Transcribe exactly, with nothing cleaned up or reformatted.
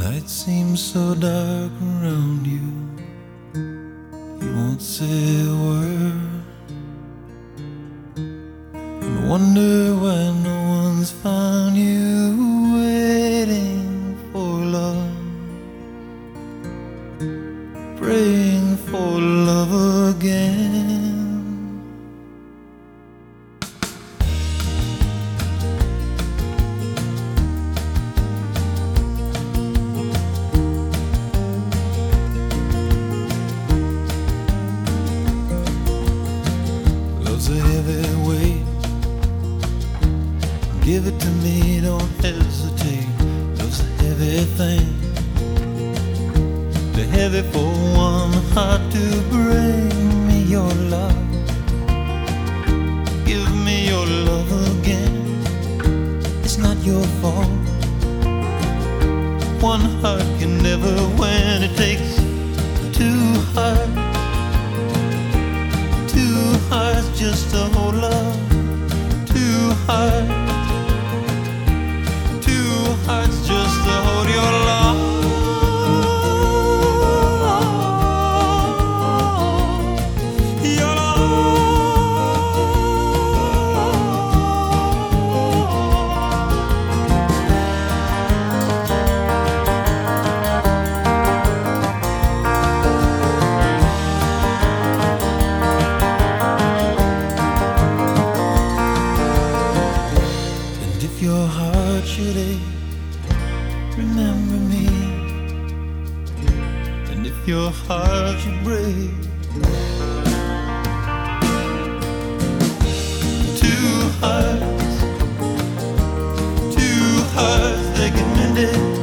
night seems so dark around you. You won't say a word, and wonder why no one's found you waiting for love, praying for love again. Love's a heavy weight, give it to me, don't hesitate. Love's a heavy thing, too heavy for one heart to bring me your love. Give me your love again, it's not your fault. One heart can never win, it takes two hearts, two hearts just to hold love. Two hearts, two hearts just to hold your love. Your love. And if your heart should ache, remember me. And if your heart should break, two hearts, two hearts, they can mend it.